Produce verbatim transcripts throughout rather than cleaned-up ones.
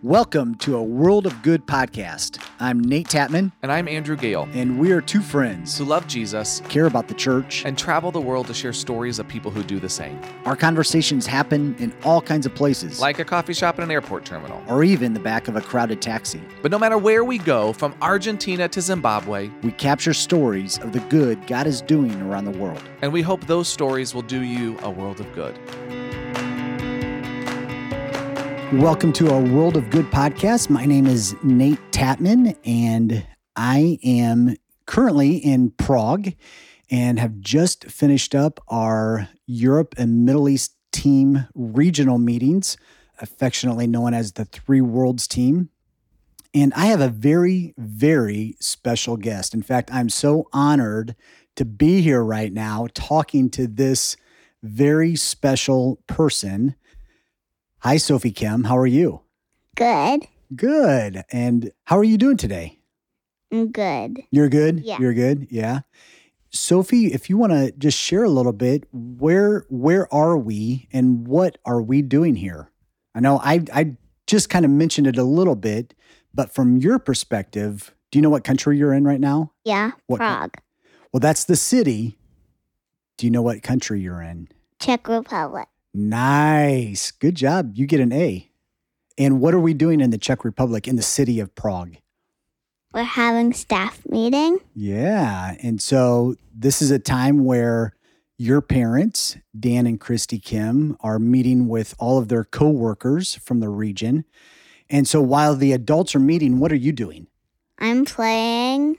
Welcome to a World of Good podcast. I'm Nate Tatman. And I'm Andrew Gale. And we are two friends who love Jesus, care about the church, and travel the world to share stories of people who do the same. Our conversations happen in all kinds of places, like a coffee shop and an airport terminal, or even the back of a crowded taxi. But no matter where we go, from Argentina to Zimbabwe, we capture stories of the good God is doing around the world. And we hope those stories will do you a world of good. Welcome to our World of Good podcast. My name is Nate Tatman, and I am currently in Prague and have just finished up our Europe and Middle East team regional meetings, affectionately known as the Three Worlds team. And I have a very, very special guest. In fact, I'm so honored to be here right now talking to this very special person. Hi, Sophie Kim. How are you? Good. Good. And how are you doing today? I'm good. You're good? Yeah. You're good? Yeah. Sophie, if you want to just share a little bit, where where are we and what are we doing here? I know I I just kind of mentioned it a little bit, but from your perspective, do you know what country you're in right now? Yeah, What- Prague, Well, that's the city. Do you know what country you're in? Czech Republic. Nice. Good job. You get an A. And what are we doing in the Czech Republic, in the city of Prague? We're having staff meeting. Yeah. And so this is a time where your parents, Dan and Christy Kim, are meeting with all of their coworkers from the region. And so while the adults are meeting, what are you doing? I'm playing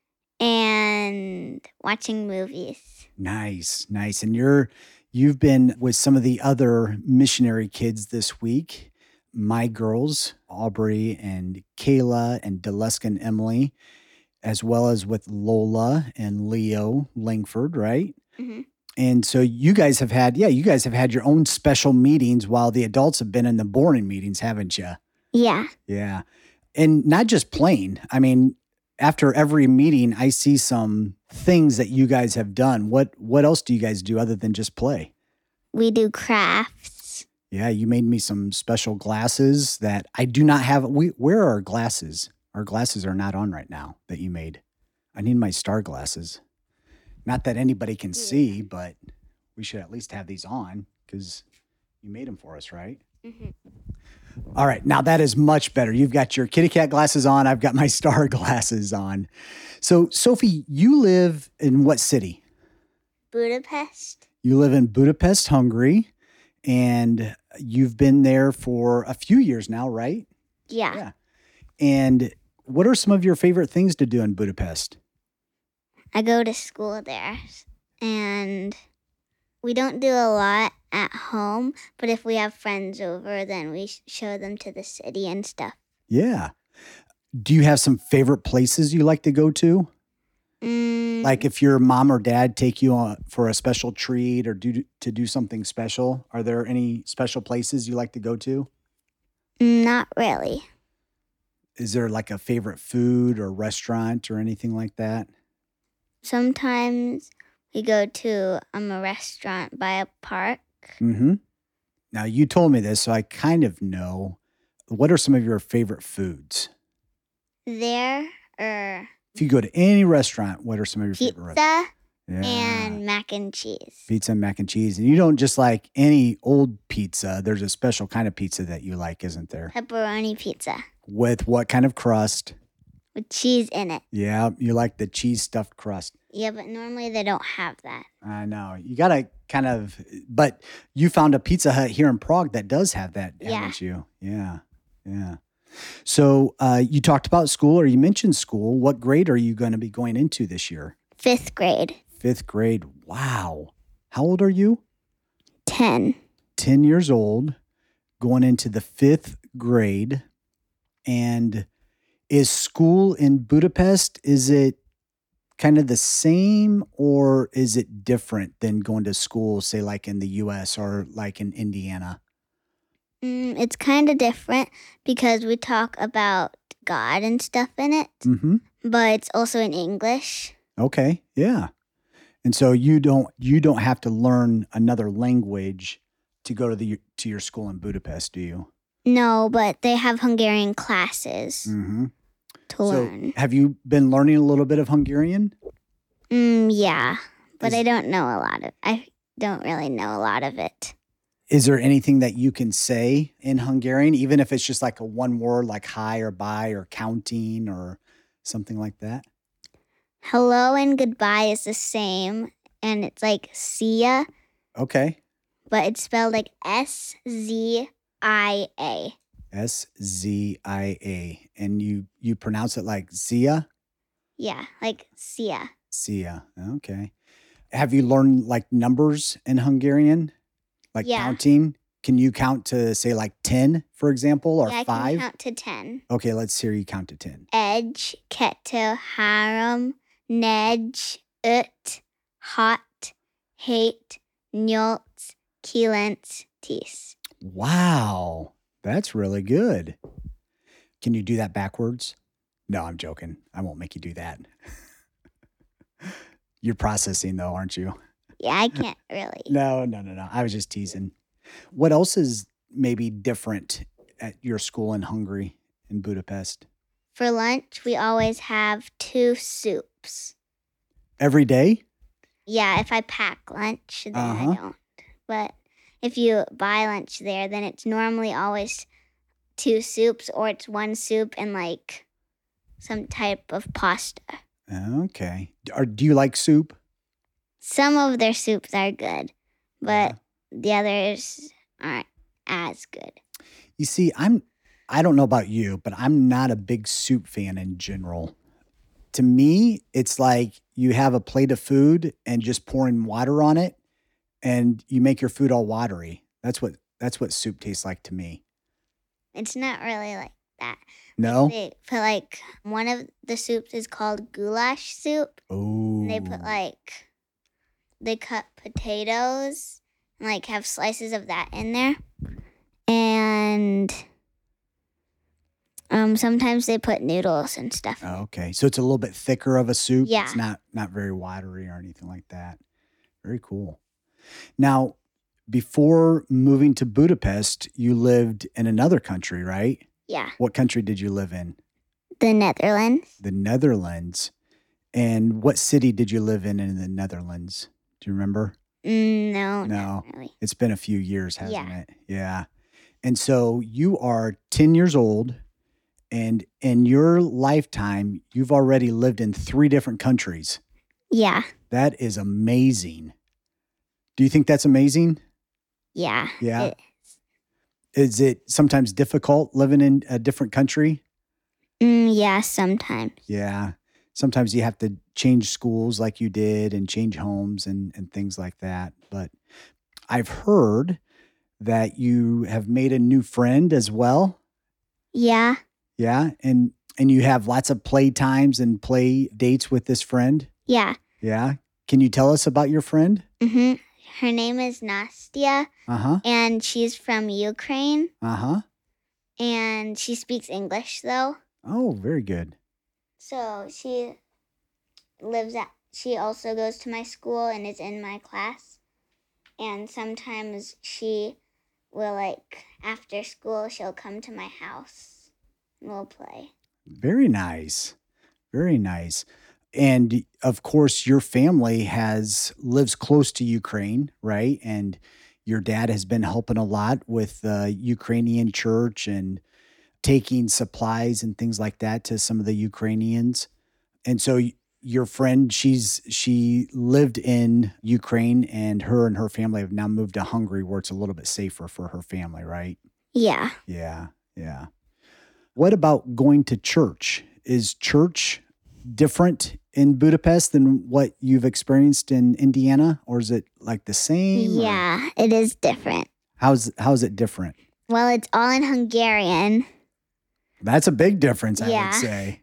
and watching movies. Nice, nice. And you're you've been with some of the other missionary kids this week. My girls, Aubrey and Kayla and Deleska and Emily, as well as with Lola and Leo Langford, right? Mm-hmm. And so you guys have had, yeah, you guys have had your own special meetings while the adults have been in the boring meetings, haven't you? Yeah. Yeah. And not just playing. I mean, after every meeting, I see some things that you guys have done. What what else do you guys do other than just play? We do crafts. Yeah, you made me some special glasses that I do not have. We Where are our glasses? Our glasses are not on right now that you made. I need my star glasses. Not that anybody can see, but we should at least have these on because you made them for us, right? Mm-hmm. All right. Now that is much better. You've got your kitty cat glasses on. I've got my star glasses on. So, Sophie, you live in what city? Budapest. You live in Budapest, Hungary, and you've been there for a few years now, right? Yeah. Yeah. And what are some of your favorite things to do in Budapest? I go to school there, and we don't do a lot at home, but if we have friends over, then we sh- show them to the city and stuff. Yeah. Do you have some favorite places you like to go to? Mm, Like if your mom or dad take you on for a special treat or do to do something special, are there any special places you like to go to? not really. Is there like a favorite food or restaurant or anything like that? Sometimes we go to um, a restaurant by a park. Mm-hmm. Now, you told me this, so I kind of know. What are some of your favorite foods? There are If you go to any restaurant, what are some of your favorite restaurants? pizza and mac and cheese. Pizza and mac and cheese. And you don't just like any old pizza. There's a special kind of pizza that you like, isn't there? Pepperoni pizza With what kind of crust? with cheese in it. Yeah, you like the cheese stuffed crust. Yeah, but normally they don't have that. I know. You got to kind of, but you found a Pizza Hut here in Prague that does have that, Yeah. haven't you? Yeah. Yeah. So uh, you talked about school or you mentioned school. What grade are you going to be going into this year? Fifth grade. Fifth grade. Wow. How old are you? Ten. ten years old, going into the fifth grade. And is school in Budapest, is it kind of the same or is it different than going to school, say like in the U S or like in Indiana? Mm, it's kind of different because we talk about God and stuff in it, Mm-hmm. but it's also in English. Okay. Yeah. And so you don't you don't have to learn another language to go to the to your school in Budapest, do you? No, but they have Hungarian classes Mm-hmm. to So learn. have you been learning a little bit of Hungarian? Mm, yeah, but Is- I don't know a lot of I don't really know a lot of it. Is there anything that you can say in Hungarian, even if it's just like a one word like hi or bye or counting or something like that? Hello and goodbye is the same, and it's like see ya, Okay. but it's spelled like S Z I A. S Z I A. And you you pronounce it like Zia? Yeah, like see ya. Zia. Okay. Have you learned like numbers in Hungarian? Like Yeah. counting? Can you count to say like ten, for example, or Yeah, I five? can count to ten. Okay, let's hear you count to ten. Egy, kettő, három, négy, öt, hat, hét, nyolc, kilenc, tíz. Wow. That's really good. Can you do that backwards? No, I'm joking. I won't make you do that. You're processing though, aren't you? Yeah, I can't really. No, no, no, no. I was just teasing. What else is maybe different at your school in Hungary, in Budapest? For lunch, we always have two soups. Every day? Yeah, if I pack lunch, then Uh-huh. I don't. But if you buy lunch there, then it's normally always two soups or it's one soup and like some type of pasta. Okay. Or do you like soup? Some of their soups are good, but the others aren't as good. You see, I'm I don't know about you, but I'm not a big soup fan in general. To me, it's like you have a plate of food and just pouring water on it and you make your food all watery. That's what that's what soup tastes like to me. It's not really like that. No? They put like one of the soups is called goulash soup. Oh. And they put like they cut potatoes and like have slices of that in there. And um sometimes they put noodles and stuff. in it. Oh, okay. So it's a little bit thicker of a soup. Yeah. It's not not very watery or anything like that. Very cool. Now, before moving to Budapest, you lived in another country, right? Yeah. What country did you live in? The Netherlands. The Netherlands. And what city did you live in in the Netherlands? Do you remember? Mm, no, No. not really. It's been a few years, hasn't Yeah. it? Yeah. And so you are ten years old, and in your lifetime, you've already lived in three different countries. Yeah. That is amazing. Do you think that's amazing? Yeah. Yeah. It- Is it sometimes difficult living in a different country? mm, yeah, sometimes. Yeah. Sometimes you have to change schools like you did and change homes and, and things like that. But I've heard that you have made a new friend as well. Yeah. Yeah. And and you have lots of play times and play dates with this friend. Yeah. Yeah. Can you tell us about your friend? hmm Her name is Nastia, Uh-huh. and she's from Ukraine, Uh-huh. and she speaks English though. Oh, very good. So she lives at, she also goes to my school and is in my class. And sometimes she will, like, after school, she'll come to my house and we'll play. Very nice. Very nice. And of course, your family has lives close to Ukraine, right? And your dad has been helping a lot with the Ukrainian church and taking supplies and things like that to some of the Ukrainians. And so y- your friend, she's she lived in Ukraine, and her and her family have now moved to Hungary where it's a little bit safer for her family, right? Yeah. Yeah, yeah. What about going to church? Is church different in Budapest than what you've experienced in Indiana, or is it like the same? or Yeah, it is different. How's how's it different? Well, it's all in Hungarian. That's a big difference, I Yeah. would say.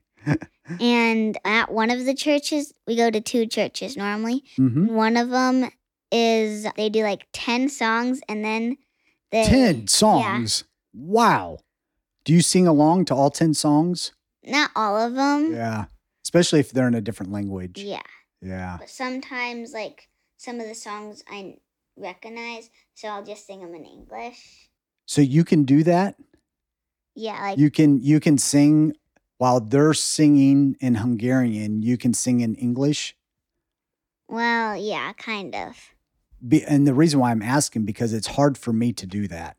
And at one of the churches, we go to two churches normally. hmm One of them is, they do like ten songs and then they. ten songs. Wow. Do you sing along to all ten songs? Not all of them. Yeah. Especially if they're in a different language. Yeah. Yeah. But sometimes, like, some of the songs I recognize, so I'll just sing them in English. So you can do that? Yeah, like You can you can sing while they're singing in Hungarian, you can sing in English. well, yeah, kind of. Be, and the reason why I'm asking because it's hard for me to do that.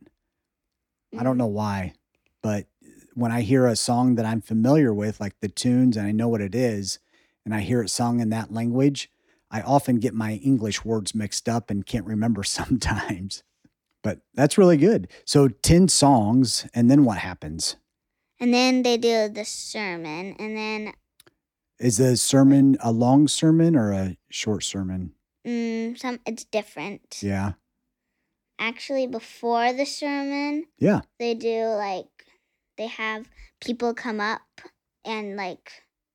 I don't Mm. know why, but when I hear a song that I'm familiar with, like the tunes, and I know what it is, and I hear it sung in that language, I often get my English words mixed up and can't remember sometimes. But that's really good. So ten songs, and then what happens? And then they do the sermon, and then Is the sermon a long sermon or a short sermon? mm, some it's different. Yeah. Actually, before the sermon, Yeah. they do like they have people come up and like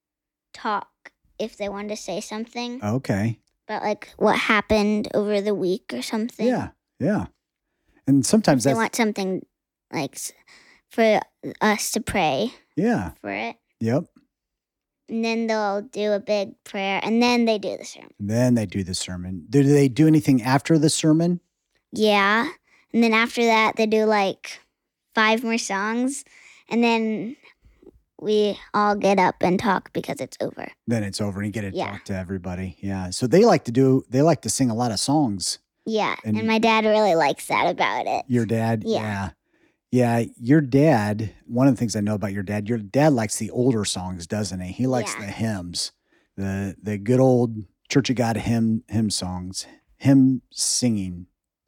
talk if they want to say something Okay. about like what happened over the week or something. Yeah. Yeah. And sometimes They that's, want something like s- for us to pray yeah. for it. Yep. And then they'll do a big prayer and then they do the sermon. Then they do the sermon. Do they do anything after the sermon? Yeah. And then after that, they do like five more songs. And then we all get up and talk because it's over. Then it's over and you get to Yeah. talk to everybody. Yeah. So they like to do, they like to sing a lot of songs. Yeah. And- And, my dad really likes that about it. Your dad? Yeah. Yeah. Yeah. Your dad, one of the things I know about your dad, your dad likes the older songs, doesn't he? He likes Yeah. the hymns, the the good old Church of God hymn hymn songs, hymn singing.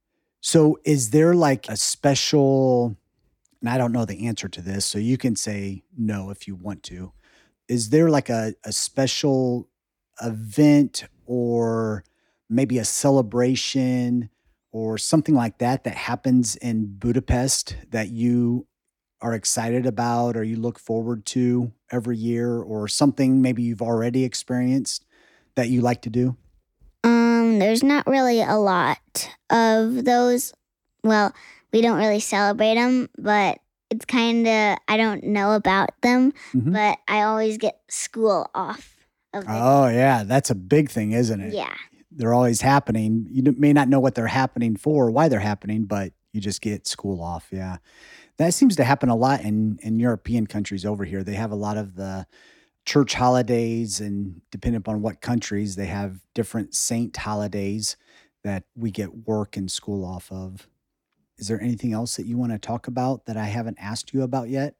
So is there like a special, and I don't know the answer to this, so you can say no if you want to. Is there like a, a special event or maybe a celebration or something like that that happens in Budapest that you are excited about or you look forward to every year, or something maybe you've already experienced that you like to do? Um, there's not really a lot of those. Well, we don't really celebrate them, but it's kind of, I don't know about them, Mhm. but I always get school off of the Oh, yeah. That's a big thing, isn't it? Yeah. They're always happening. You d- may not know what they're happening for, why they're happening, but you just get school off. Yeah. That seems to happen a lot in, in European countries over here. They have a lot of the church holidays, and depending upon what countries, they have different saint holidays that we get work and school off of. Is there anything else that you want to talk about that I haven't asked you about yet?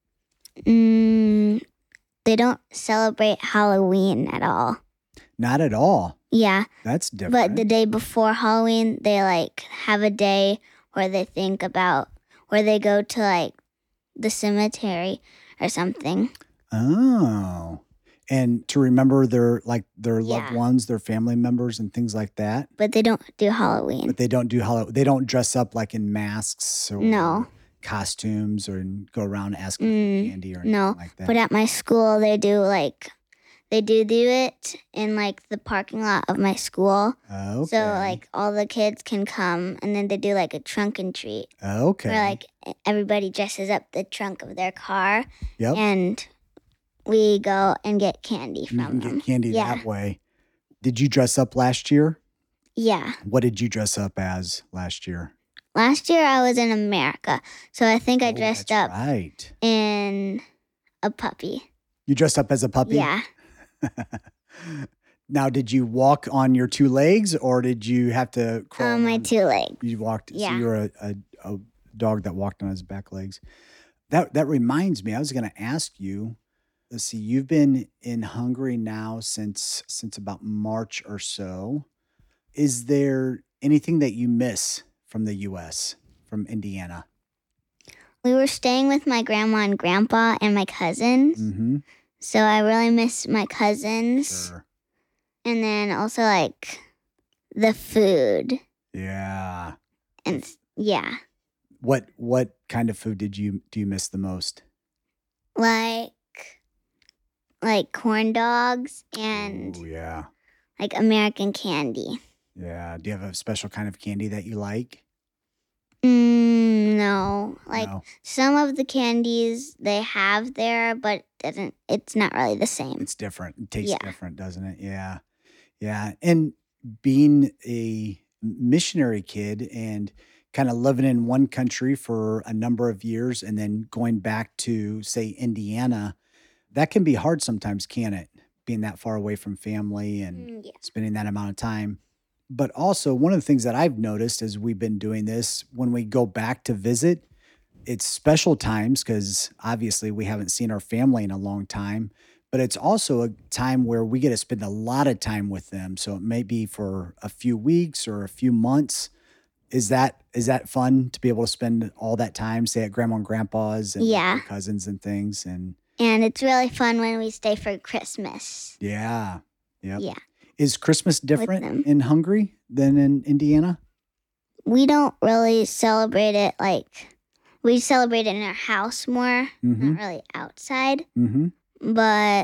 Mm, they don't celebrate Halloween at all. Not at all. Yeah. That's different. But the day before Halloween, they like have a day where they think about, where they go to like the cemetery or something. Oh. And to remember their like their loved Yeah. ones, their family members and things like that. But they don't do Halloween. But they don't do Halloween. They don't dress up like in masks or No. costumes or go around asking Mm, for candy or anything no. like that. But at my school, they do like, they do do it in like the parking lot of my school. okay. So like all the kids can come and then they do like a trunk and treat. okay. Where like everybody dresses up the trunk of their car Yep. and we go and get candy You from can them. get candy Yeah. that way. Did you dress up last year? Yeah. What did you dress up as last year? Last year I was in America. So I think I Oh, dressed that's up right. in a puppy. You dressed up as a puppy? Yeah. Now, did you walk on your two legs or did you have to crawl? On my on- two legs. You walked. So Yeah. you were a, a, a dog that walked on his back legs. That that reminds me. I was going to ask you. Let's see. You've been in Hungary now since since about March or so. Is there anything that you miss from the U S, from Indiana? We were staying with my grandma and grandpa and my cousins. Mm-hmm. So I really miss my cousins. Sure. And then also like the food. Yeah. And s- yeah. What what kind of food did you do you miss the most? Like like corn dogs and Oh yeah. like American candy. Yeah. Do you have a special kind of candy that you like? Mm, no. Like No. some of the candies they have there, but it doesn't it's not really the same. It's different. It tastes Yeah. different, doesn't it? Yeah. Yeah. And being a missionary kid and kind of living in one country for a number of years and then going back to, say, Indiana, that can be hard sometimes, can't it? Being that far away from family and Mm, yeah. spending that amount of time. But also, one of the things that I've noticed as we've been doing this, when we go back to visit, it's special times because obviously we haven't seen our family in a long time, but it's also a time where we get to spend a lot of time with them. So it may be for a few weeks or a few months. Is that is that fun to be able to spend all that time, say at grandma and grandpa's and Yeah. your cousins and things? And And it's really fun when we stay for Christmas. yeah, yep. Yeah. Is Christmas different them. in Hungary than in Indiana? We don't really celebrate it like we celebrate it in our house more, Mm-hmm. not really outside. Mm-hmm. But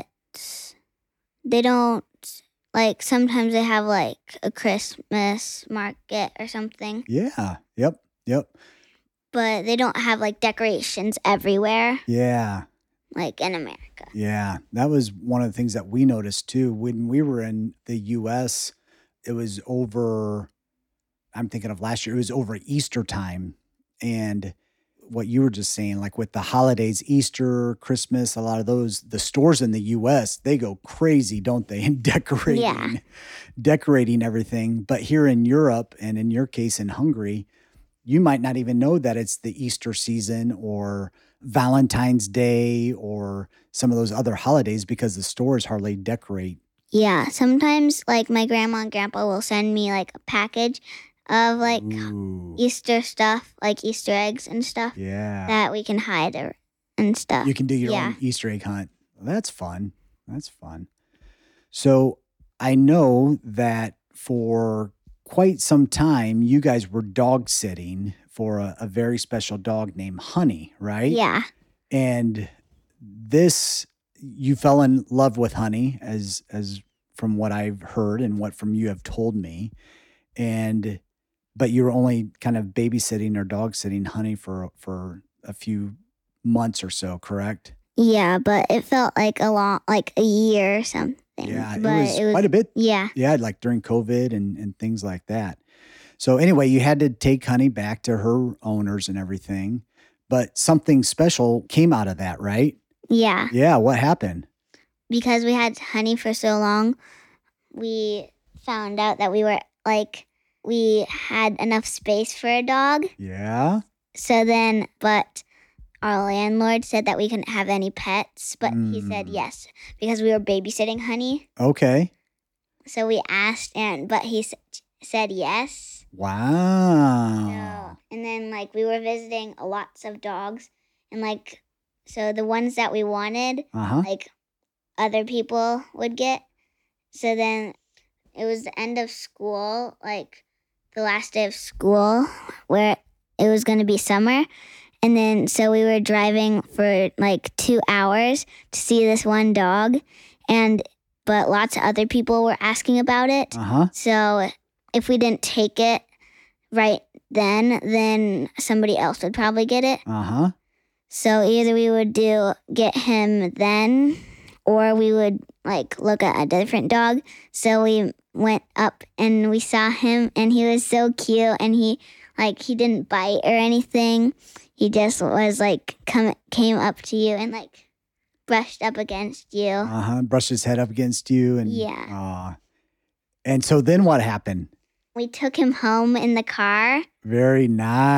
they don't like sometimes they have like a Christmas market or something, Yeah. Yep. Yep. but they don't have like decorations everywhere Yeah. like in America. Yeah, that was one of the things that we noticed too. When we were in the U S, it was over, I'm thinking of last year, it was over Easter time. And what you were just saying, like with the holidays, Easter, Christmas, a lot of those, the stores in the U S, they go crazy, don't they? In decorating, Yeah. decorating everything. But here in Europe, and in your case in Hungary, you might not even know that it's the Easter season or Valentine's Day or some of those other holidays because the stores hardly decorate. Yeah, sometimes like my grandma and grandpa will send me like a package of like Ooh, Easter stuff, like Easter eggs and stuff yeah. that we can hide or, and stuff. You can do your Yeah. own Easter egg hunt. That's fun. That's fun. So I know that for quite some time, you guys were dog sitting for a, a very special dog named Honey, right? Yeah. And this, you fell in love with Honey, as as from what I've heard and what from you have told me. And but you were only kind of babysitting or dog sitting Honey for for a few months or so, correct? Yeah, but it felt like a long, like a year or something. Yeah, it but was, quite a bit. Yeah. Yeah, like during COVID and, and things like that. So anyway, you had to take Honey back to her owners and everything, but something special came out of that, right? Yeah. Yeah, what happened? Because we had Honey for so long, we found out that we were like, we had enough space for a dog. Yeah. So then, but our landlord said that we couldn't have any pets, but he said Mm. yes because we were babysitting Honey. Okay. So we asked, and but he s- said yes. Wow. So, and then like we were visiting lots of dogs, and like so the ones that we wanted, Uh-huh. like other people would get. So then it was the end of school, like the last day of school, where it was going to be summer. And then so we were driving for like two hours to see this one dog, and but lots of other people were asking about it. Uh-huh. So if we didn't take it right then, then somebody else would probably get it. Uh-huh. So either we would do get him then, or we would like look at a different dog. So we went up and we saw him, and he was so cute, and he like he didn't bite or anything. He just was like come came up to you and like brushed up against you. Uh-huh. Brushed his head up against you and Yeah. aw. And so then what happened? We took him home in the car. Very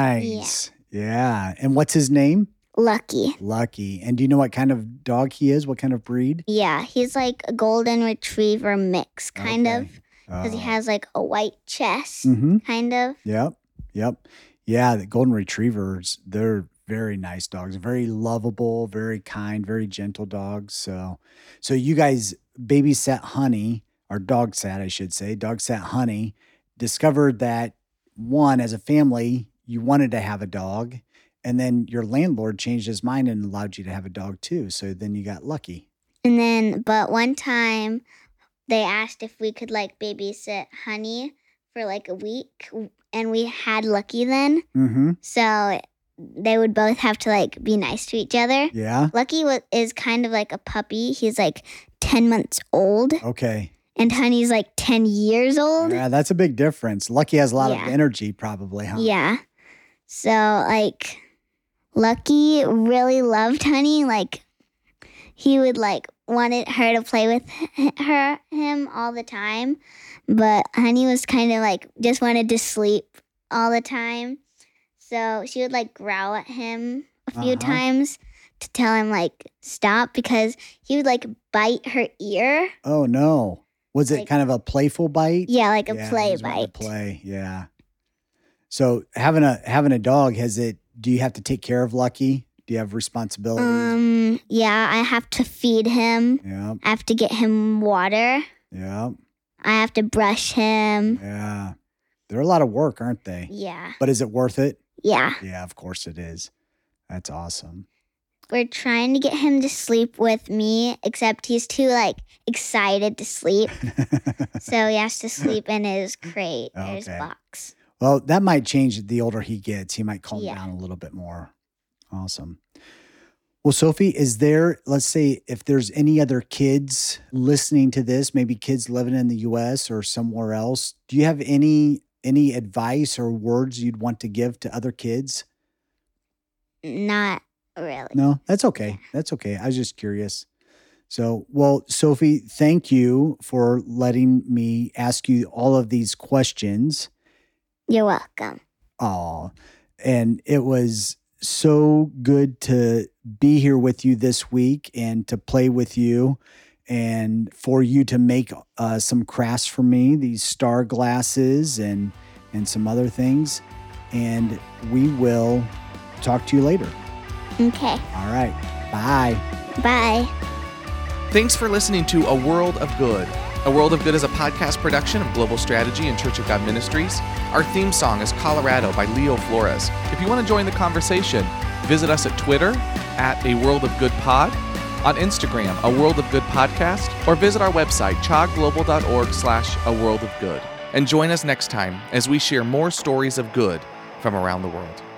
nice. Yeah. And what's his name? Lucky. Lucky. And do you know what kind of dog he is? What kind of breed? Yeah, he's like a golden retriever mix, kind of, Okay. because he Oh. has like a white chest, Mm-hmm. kind of. Yep. Yep. Yeah, the golden retrievers, they're very nice dogs, very lovable, very kind, very gentle dogs. So so you guys babysat Honey, or dog sat, I should say, dog sat Honey, discovered that one, as a family, you wanted to have a dog, and then your landlord changed his mind and allowed you to have a dog too. So then you got lucky. And then, but one time they asked if we could like babysit Honey for like a week, and we had Lucky then. Mm-hmm. So they would both have to like be nice to each other. Yeah. Lucky wa- is kind of like a puppy. He's like ten months old, Okay. and Honey's like ten years old. Yeah, that's a big difference. Lucky has a lot Yeah. of energy, probably, huh? Yeah. So, like, Lucky really loved Honey. Like, he would, like, wanted her to play with her, him all the time. But Honey was kind of, like, just wanted to sleep all the time. So she would, like, growl at him a few uh-huh. times to tell him, like, stop, because he would, like, bite her ear. Oh, no. Was it like, kind of a playful bite? Yeah, like a yeah, play bite. Play, yeah. So having a having a dog, has it? Do you have to take care of Lucky? Do you have responsibilities? Um, yeah, I have to feed him. Yeah. I have to get him water. Yeah. I have to brush him. Yeah. They're a lot of work, aren't they? Yeah. But is it worth it? Yeah. Yeah, of course it is. That's awesome. We're trying to get him to sleep with me, except he's too, like, excited to sleep. So he has to sleep in his crate, or okay. his box. Well, that might change the older he gets. He might calm yeah. down a little bit more. Awesome. Well, Sophie, is there, let's say, if there's any other kids listening to this, maybe kids living in the U S or somewhere else, do you have any any advice or words you'd want to give to other kids? Not really. No, that's okay. That's okay. I was just curious. So, well, Sophie, thank you for letting me ask you all of these questions. You're welcome. Oh, and it was so good to be here with you this week and to play with you and for you to make uh, some crafts for me, these star glasses and and some other things. And we will talk to you later. Okay. All right. Bye. Bye. Thanks for listening to A World of Good. A World of Good is a podcast production of Global Strategy and Church of God Ministries. Our theme song is Colorado by Leo Flores. If you want to join the conversation, visit us at Twitter at A World of Good Pod, on Instagram, A World of Good Podcast, or visit our website, chogglobal.org slash A World of Good. And join us next time as we share more stories of good from around the world.